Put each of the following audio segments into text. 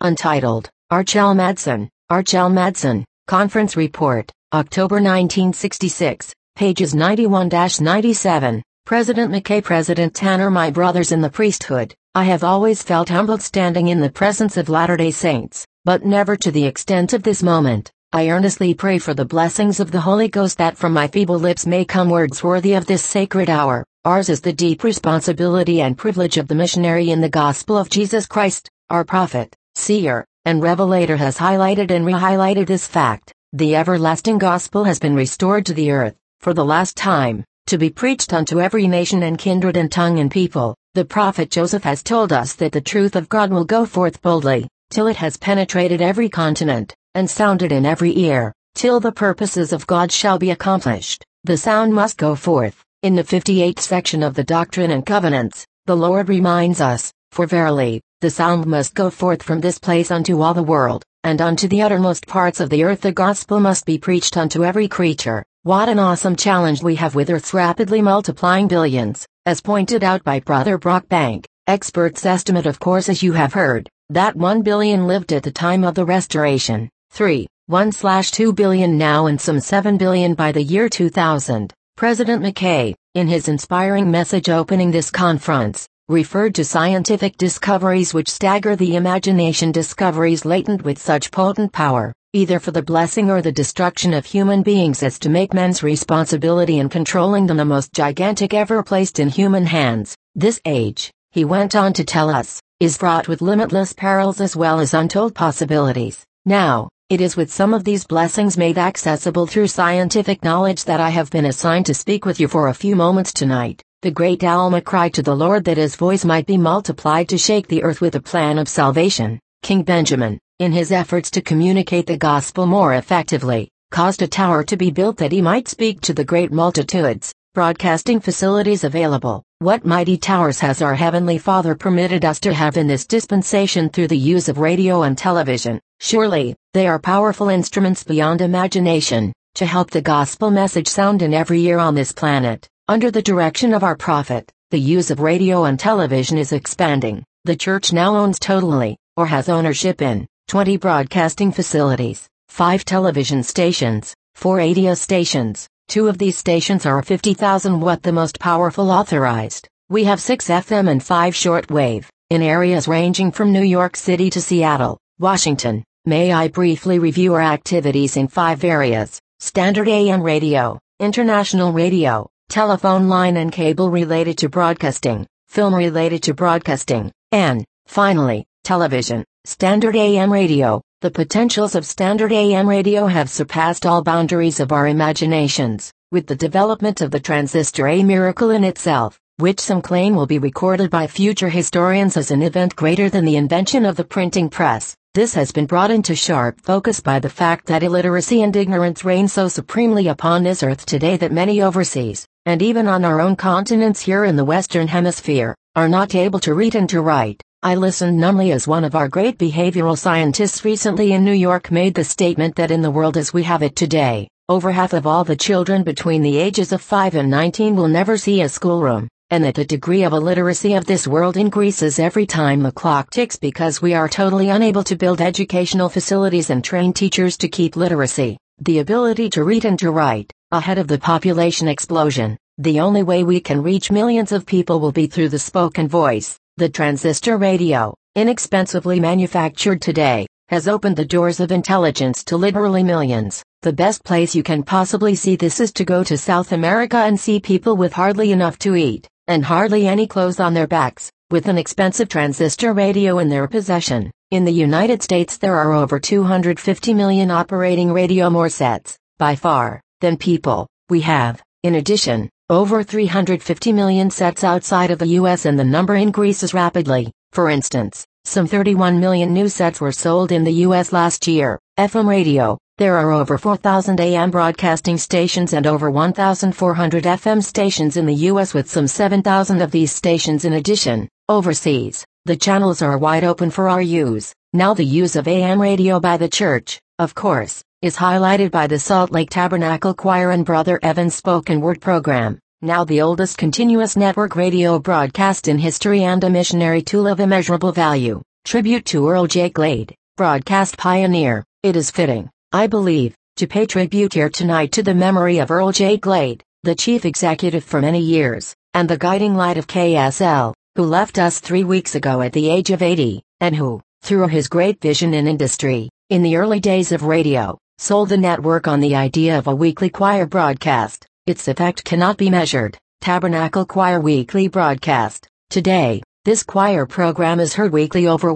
Untitled, Archel Madsen, Conference Report, October 1966, pages 91-97. President McKay, President Tanner, my brothers in the priesthood, I have always felt humbled standing in the presence of Latter-day Saints, but never to the extent of this moment. I earnestly pray for the blessings of the Holy Ghost that from my feeble lips may come words worthy of this sacred hour. Ours is the deep responsibility and privilege of the missionary in the gospel of Jesus Christ. Our prophet, seer, and revelator has highlighted and re-highlighted this fact. The everlasting gospel has been restored to the earth, for the last time, to be preached unto every nation and kindred and tongue and people. The prophet Joseph has told us that the truth of God will go forth boldly, till it has penetrated every continent, and sounded in every ear, till the purposes of God shall be accomplished. The sound must go forth. In the 58th section of the Doctrine and Covenants, the Lord reminds us, for verily, the sound must go forth from this place unto all the world, and unto the uttermost parts of the earth the gospel must be preached unto every creature. What an awesome challenge we have with Earth's rapidly multiplying billions, as pointed out by Brother Brockbank. Experts estimate, of course, as you have heard, that 1 billion lived at the time of the Restoration, 1/2 billion now, and some 7 billion by the year 2000. President McKay, in his inspiring message opening this conference, referred to scientific discoveries which stagger the imagination, discoveries latent with such potent power, either for the blessing or the destruction of human beings, as to make men's responsibility in controlling them the most gigantic ever placed in human hands. This age, he went on to tell us, is fraught with limitless perils as well as untold possibilities. Now, it is with some of these blessings made accessible through scientific knowledge that I have been assigned to speak with you for a few moments tonight. The great Alma cried to the Lord that his voice might be multiplied to shake the earth with a plan of salvation. King Benjamin, in his efforts to communicate the gospel more effectively, caused a tower to be built that he might speak to the great multitudes. Broadcasting facilities available. What mighty towers has our Heavenly Father permitted us to have in this dispensation through the use of radio and television? Surely, they are powerful instruments beyond imagination, to help the gospel message sound in every ear on this planet. Under the direction of our prophet, the use of radio and television is expanding. The church now owns totally, or has ownership in, 20 broadcasting facilities, 5 television stations, 4 radio stations. 2 of these stations are 50,000 watt, the most powerful authorized. We have 6 FM and 5 shortwave, in areas ranging from New York City to Seattle, Washington. May I briefly review our activities in 5 areas: standard AM radio, international radio, telephone line and cable related to broadcasting, film related to broadcasting, and, finally, television. Standard AM radio. The potentials of standard AM radio have surpassed all boundaries of our imaginations, with the development of the transistor, a miracle in itself, which some claim will be recorded by future historians as an event greater than the invention of the printing press. This has been brought into sharp focus by the fact that illiteracy and ignorance reign so supremely upon this earth today that many overseas, and even on our own continents here in the Western Hemisphere, are not able to read and to write. I listened numbly as one of our great behavioral scientists recently in New York made the statement that in the world as we have it today, over half of all the children between the ages of 5 and 19 will never see a schoolroom, and that the degree of illiteracy of this world increases every time the clock ticks because we are totally unable to build educational facilities and train teachers to keep literacy, the ability to read and to write, ahead of the population explosion. The only way we can reach millions of people will be through the spoken voice. The transistor radio, inexpensively manufactured today, has opened the doors of intelligence to literally millions. The best place you can possibly see this is to go to South America and see people with hardly enough to eat, and hardly any clothes on their backs, with an expensive transistor radio in their possession. In the United States there are over 250 million operating radio, more sets, by far, than people. We have, in addition, over 350 million sets outside of the U.S. and the number increases rapidly. For instance, some 31 million new sets were sold in the U.S. last year. FM radio. There are over 4,000 AM broadcasting stations and over 1,400 FM stations in the U.S., with some 7,000 of these stations in addition. Overseas, the channels are wide open for our use. Now the use of AM radio by the church, of course, is highlighted by the Salt Lake Tabernacle Choir and Brother Evan's spoken word program, now the oldest continuous network radio broadcast in history and a missionary tool of immeasurable value. Tribute to Earl J. Glade. broadcast pioneer, it is fitting, I believe, to pay tribute here tonight to the memory of Earl J. Glade, the chief executive for many years, and the guiding light of KSL, who left us 3 weeks ago at the age of 80, and who, through his great vision in industry, in the early days of radio, sold the network on the idea of a weekly choir broadcast. Its effect cannot be measured. Tabernacle Choir Weekly Broadcast. Today, this choir program is heard weekly over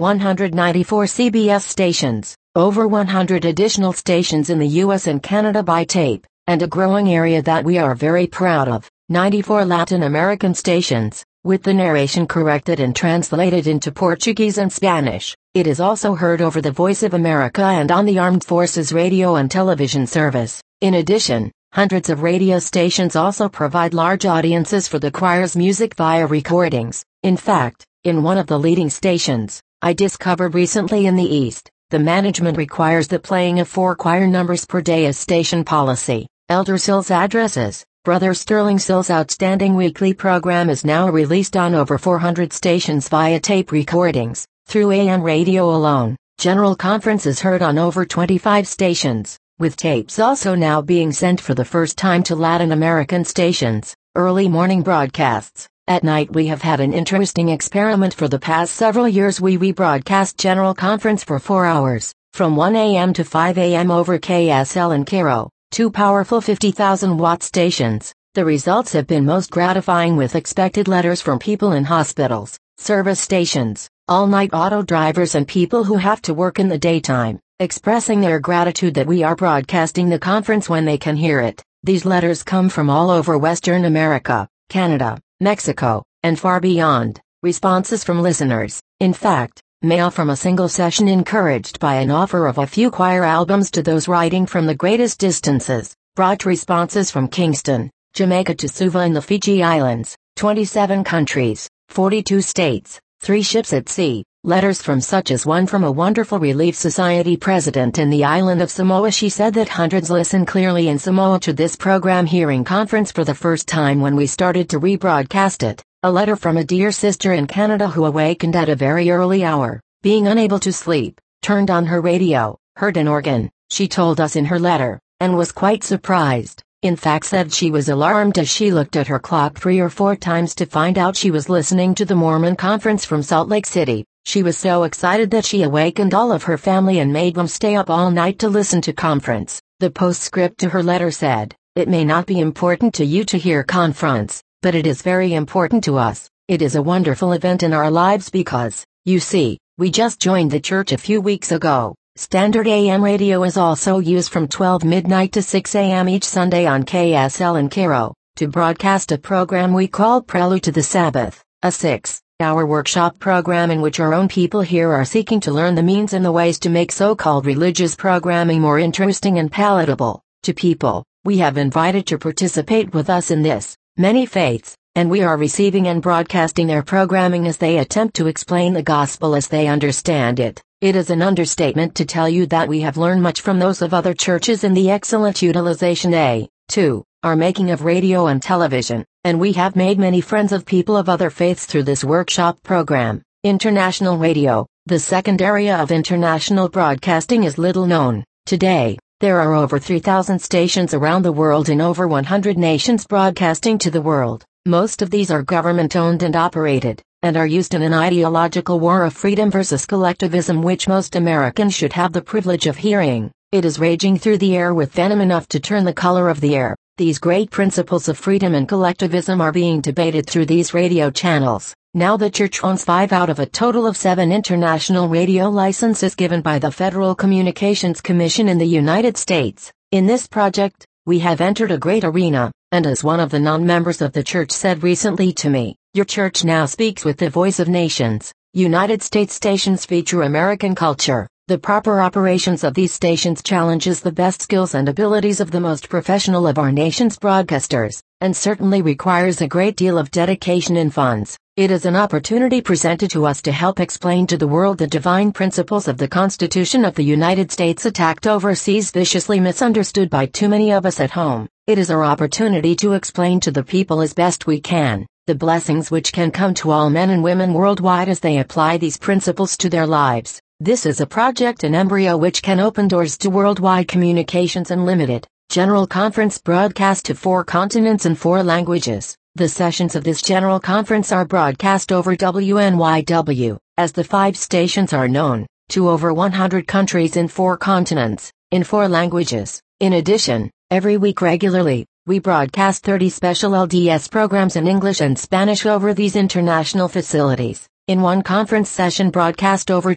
194 CBS stations, over 100 additional stations in the US and Canada by tape, and a growing area that we are very proud of, 94 Latin American stations, with the narration corrected and translated into Portuguese and Spanish. It is also heard over the Voice of America and on the Armed Forces radio and television service. In addition, hundreds of radio stations also provide large audiences for the choir's music via recordings. In fact, in one of the leading stations, I discovered recently in the East, the management requires the playing of 4 choir numbers per day as station policy. Elder Sills addresses. Brother Sterling Sills' outstanding weekly program is now released on over 400 stations via tape recordings. Through AM radio alone, General Conference is heard on over 25 stations, with tapes also now being sent for the first time to Latin American stations. Early morning broadcasts. At night we have had an interesting experiment for the past several years. We rebroadcast General Conference for 4 hours, from 1 a.m. to 5 a.m. over KSL and KRO. 2 powerful 50,000-watt stations. The results have been most gratifying, with expected letters from people in hospitals, service stations, all-night auto drivers and people who have to work in the daytime, expressing their gratitude that we are broadcasting the conference when they can hear it. These letters come from all over Western America, Canada, Mexico, and far beyond. Responses from listeners. In fact, mail from a single session encouraged by an offer of a few choir albums to those writing from the greatest distances, brought responses from Kingston, Jamaica to Suva in the Fiji Islands, 27 countries, 42 states, 3 ships at sea, letters from such as one from a Wonderful Relief Society president in the island of Samoa. She said that hundreds listen clearly in Samoa to this program, hearing conference for the first time when we started to rebroadcast it. A letter from a dear sister in Canada who awakened at a very early hour, being unable to sleep, turned on her radio, heard an organ, she told us in her letter, and was quite surprised. In fact, said she was alarmed as she looked at her clock 3 or 4 times to find out she was listening to the Mormon conference from Salt Lake City. She was so excited that she awakened all of her family and made them stay up all night to listen to conference. The postscript to her letter said, "It may not be important to you to hear conference, but it is very important to us. It is a wonderful event in our lives because, you see, we just joined the church a few weeks ago." Standard AM radio is also used from 12 midnight to 6 a.m. each Sunday on KSL and KRO, to broadcast a program we call Prelude to the Sabbath, a 6-hour workshop program in which our own people here are seeking to learn the means and the ways to make so-called religious programming more interesting and palatable to people we have invited to participate with us in this. Many faiths, and we are receiving and broadcasting their programming as they attempt to explain the gospel as they understand it. It is an understatement to tell you that we have learned much from those of other churches in the excellent utilization they, too, are making of radio and television, and we have made many friends of people of other faiths through this workshop program. International radio, the second area of international broadcasting, is little known. Today, there are over 3,000 stations around the world in over 100 nations broadcasting to the world. Most of these are government-owned and operated, and are used in an ideological war of freedom versus collectivism which most Americans should have the privilege of hearing. It is raging through the air with venom enough to turn the color of the air. These great principles of freedom and collectivism are being debated through these radio channels. Now the church owns 5 out of a total of 7 international radio licenses given by the Federal Communications Commission in the United States. In this project, we have entered a great arena, and as one of the non-members of the church said recently to me, your church now speaks with the voice of nations. United States stations feature American culture. The proper operations of these stations challenges the best skills and abilities of the most professional of our nation's broadcasters, and certainly requires a great deal of dedication and funds. It is an opportunity presented to us to help explain to the world the divine principles of the Constitution of the United States, attacked overseas, viciously misunderstood by too many of us at home. It is our opportunity to explain to the people as best we can the blessings which can come to all men and women worldwide as they apply these principles to their lives. This is a project in embryo which can open doors to worldwide communications and limited General Conference broadcast to 4 continents and 4 languages. The sessions of this General Conference are broadcast over WNYW, as the 5 stations are known, to over 100 countries in 4 continents, in 4 languages. In addition, every week regularly, we broadcast 30 special LDS programs in English and Spanish over these international facilities. In one conference session broadcast over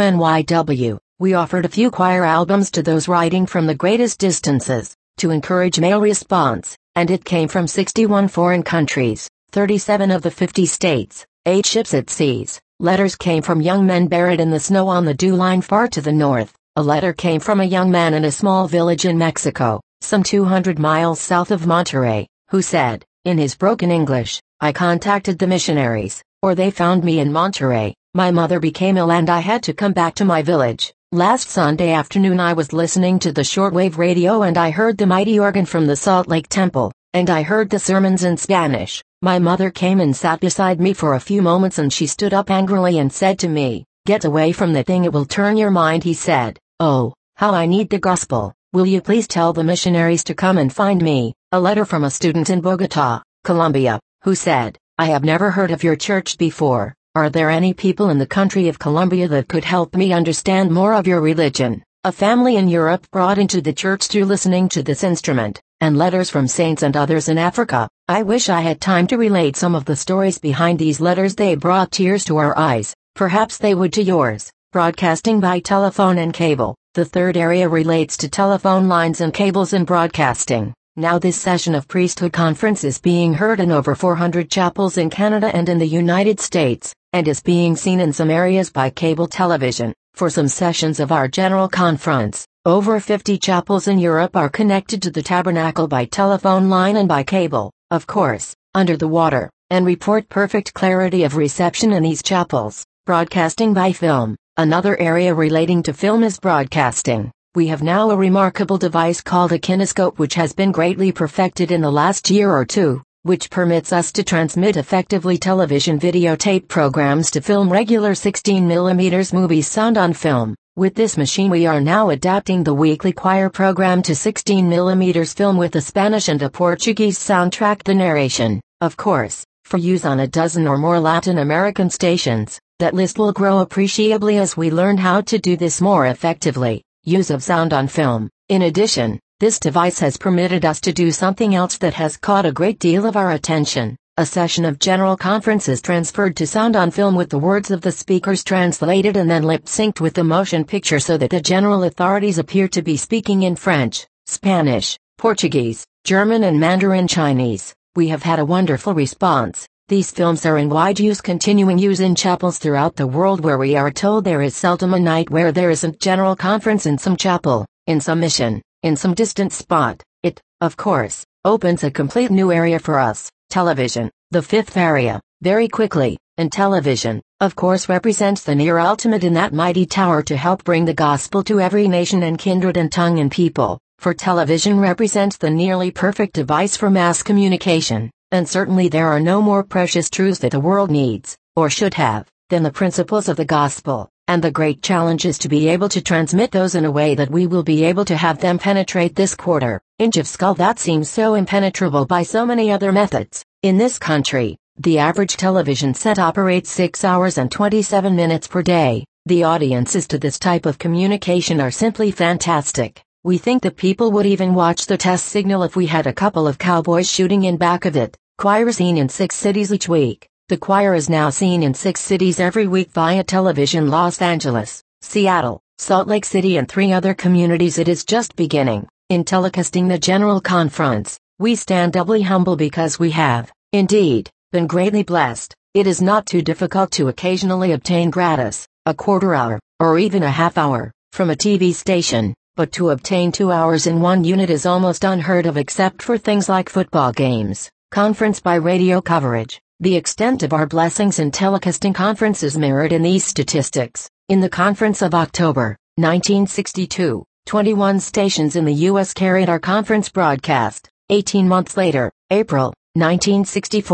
WNYW, we offered a few choir albums to those writing from the greatest distances, to encourage mail response, and it came from 61 foreign countries, 37 of the 50 states, 8 ships at seas. Letters came from young men buried in the snow on the dew line far to the north. A letter came from a young man in a small village in Mexico, some 200 miles south of Monterrey, who said, in his broken English, "I contacted the missionaries, or they found me in Monterrey. My mother became ill and I had to come back to my village. Last Sunday afternoon I was listening to the shortwave radio and I heard the mighty organ from the Salt Lake Temple, and I heard the sermons in Spanish. My mother came and sat beside me for a few moments and she stood up angrily and said to me, 'Get away from that thing, it will turn your mind,' he said. Oh, how I need the gospel. Will you please tell the missionaries to come and find me?" A letter from a student in Bogota, Colombia, who said, "I have never heard of your church before. Are there any people in the country of Colombia that could help me understand more of your religion?" A family in Europe brought into the church through listening to this instrument, and letters from saints and others in Africa. I wish I had time to relate some of the stories behind these letters. They brought tears to our eyes, perhaps they would to yours. Broadcasting by telephone and cable. The third area relates to telephone lines and cables in broadcasting. Now this session of Priesthood Conference is being heard in over 400 chapels in Canada and in the United States, and is being seen in some areas by cable television. For some sessions of our General Conference, over 50 chapels in Europe are connected to the tabernacle by telephone line and by cable, of course, under the water, and report perfect clarity of reception in these chapels. Broadcasting by film. Another area relating to film is broadcasting. We have now a remarkable device called a kinescope which has been greatly perfected in the last year or two, which permits us to transmit effectively television videotape programs to film regular 16mm movies sound on film. With this machine we are now adapting the weekly choir program to 16mm film with a Spanish and a Portuguese soundtrack. The narration, of course, for use on a dozen or more Latin American stations. That list will grow appreciably as we learn how to do this more effectively. Use of sound on film. In addition, this device has permitted us to do something else that has caught a great deal of our attention. A session of General Conference is transferred to sound on film with the words of the speakers translated and then lip-synced with the motion picture so that the general authorities appear to be speaking in French, Spanish, Portuguese, German and Mandarin Chinese. We have had a wonderful response. These films are in wide use, continuing use in chapels throughout the world where we are told there is seldom a night where there isn't General Conference in some chapel, in some mission, in some distant spot. It, of course, opens a complete new area for us, television, the fifth area, very quickly, and television, of course, represents the near ultimate in that mighty tower to help bring the gospel to every nation and kindred and tongue and people, for television represents the nearly perfect device for mass communication. And certainly there are no more precious truths that the world needs, or should have, than the principles of the gospel, and the great challenge is to be able to transmit those in a way that we will be able to have them penetrate this quarter-inch of skull that seems so impenetrable by so many other methods. In this country, the average television set operates 6 hours and 27 minutes per day. The audiences to this type of communication are simply fantastic. We think that people would even watch the test signal if we had a couple of cowboys shooting in back of it. Choir seen in 6 cities each week. The choir is now seen in 6 cities every week via television: Los Angeles, Seattle, Salt Lake City and 3 other communities. It is just beginning. In telecasting the General Conference, we stand doubly humble because we have, indeed, been greatly blessed. It is not too difficult to occasionally obtain gratis, a quarter hour, or even a half hour, from a TV station, but to obtain 2 hours in one unit is almost unheard of except for things like football games. Conference by radio coverage. The extent of our blessings in telecasting conference is mirrored in these statistics. In the conference of October, 1962, 21 stations in the U.S. carried our conference broadcast. 18 months later, April, 1964,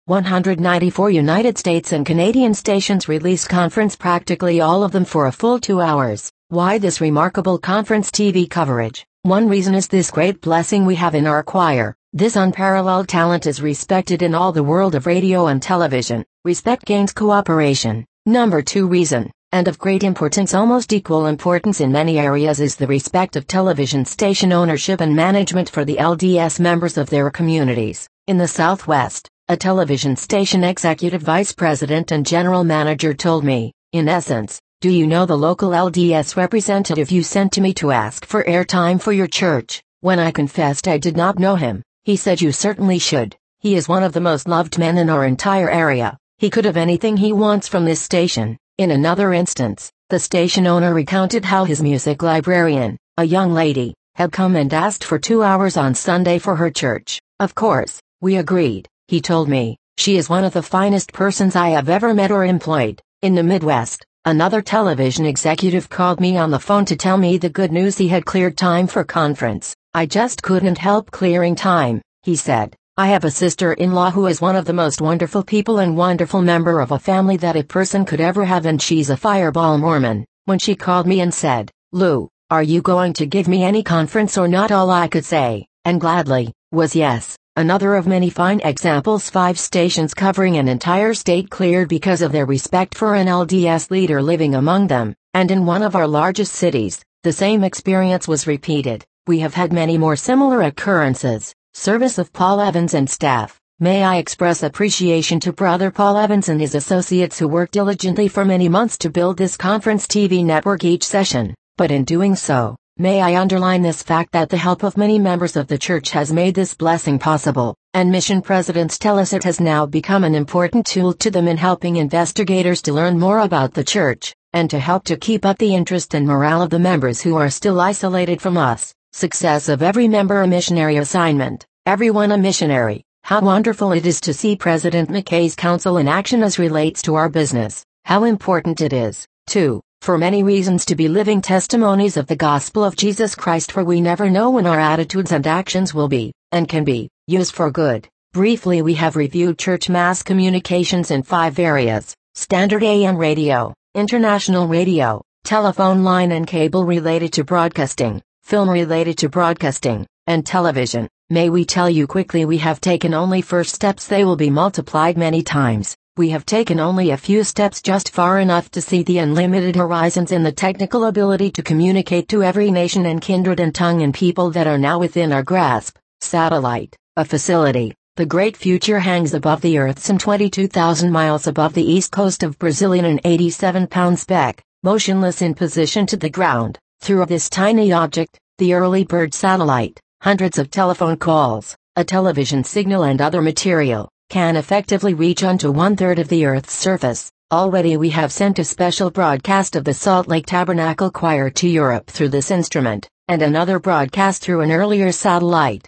194 United States and Canadian stations released conference, practically all of them for a full 2 hours. Why this remarkable conference TV coverage? One reason is this great blessing we have in our choir. This unparalleled talent is respected in all the world of radio and television. Respect gains cooperation. Number 2 reason, and of great importance, almost equal importance in many areas, is the respect of television station ownership and management for the LDS members of their communities. In the Southwest, a television station executive vice president and general manager told me, in essence, "Do you know the local LDS representative you sent to me to ask for airtime for your church?" When I confessed I did not know him, he said, "You certainly should. He is one of the most loved men in our entire area. He could have anything he wants from this station." In another instance, the station owner recounted how his music librarian, a young lady, had come and asked for 2 hours on Sunday for her church. "Of course, we agreed," he told me. "She is one of the finest persons I have ever met or employed." In the Midwest, another television executive called me on the phone to tell me the good news: he had cleared time for conference. "I just couldn't help clearing time," he said. "I have a sister-in-law who is one of the most wonderful people and wonderful member of a family that a person could ever have, and she's a fireball Mormon." When she called me and said, "Lou, are you going to give me any conference or not?" all I could say, and gladly, was yes. Another of many fine examples: 5 stations covering an entire state cleared because of their respect for an LDS leader living among them, and in one of our largest cities, the same experience was repeated. We have had many more similar occurrences. Service of Paul Evans and staff. May I express appreciation to Brother Paul Evans and his associates who worked diligently for many months to build this conference TV network each session, but in doing so, may I underline this fact that the help of many members of the church has made this blessing possible, and mission presidents tell us it has now become an important tool to them in helping investigators to learn more about the church, and to help to keep up the interest and morale of the members who are still isolated from us. Success of every member a missionary assignment, everyone a missionary. How wonderful it is to see President McKay's counsel in action as relates to our business. How important it is, too, for many reasons, to be living testimonies of the gospel of Jesus Christ, for we never know when our attitudes and actions will be, and can be, used for good. Briefly, we have reviewed church mass communications in 5 areas: standard AM radio, international radio, telephone line and cable related to broadcasting, film related to broadcasting, and television. May we tell you quickly, we have taken only first steps. They will be multiplied many times. We have taken only a few steps, just far enough to see the unlimited horizons in the technical ability to communicate to every nation and kindred and tongue and people that are now within our grasp. Satellite, a facility. The great future hangs above the earth some 22,000 miles above the east coast of Brazil in an 87-pound speck, motionless in position to the ground. Through this tiny object, the early bird satellite, hundreds of telephone calls, a television signal and other material, can effectively reach unto 1/3 of the Earth's surface. Already we have sent a special broadcast of the Salt Lake Tabernacle Choir to Europe through this instrument, and another broadcast through an earlier satellite.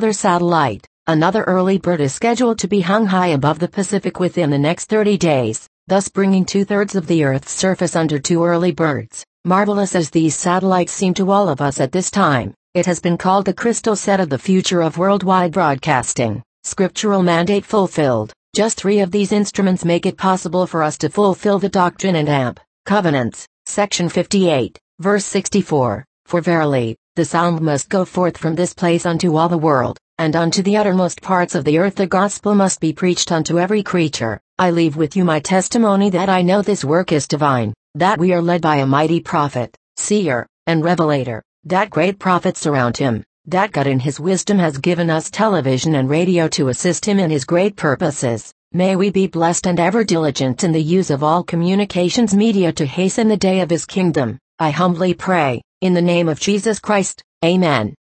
Another early bird is scheduled to be hung high above the Pacific within the next 30 days, thus bringing 2/3 of the Earth's surface under 2 early birds. Marvelous as these satellites seem to all of us at this time, it has been called the crystal set of the future of worldwide broadcasting. Scriptural mandate fulfilled. Just 3 of these instruments make it possible for us to fulfill the Doctrine and Covenants, section 58, verse 64. For verily, the sound must go forth from this place unto all the world, and unto the uttermost parts of the earth the gospel must be preached unto every creature. I leave with you my testimony that I know this work is divine, that we are led by a mighty prophet, seer, and revelator, that great prophets surround him, that God in his wisdom has given us television and radio to assist him in his great purposes. May we be blessed and ever diligent in the use of all communications media to hasten the day of his kingdom. I humbly pray, in the name of Jesus Christ, Amen.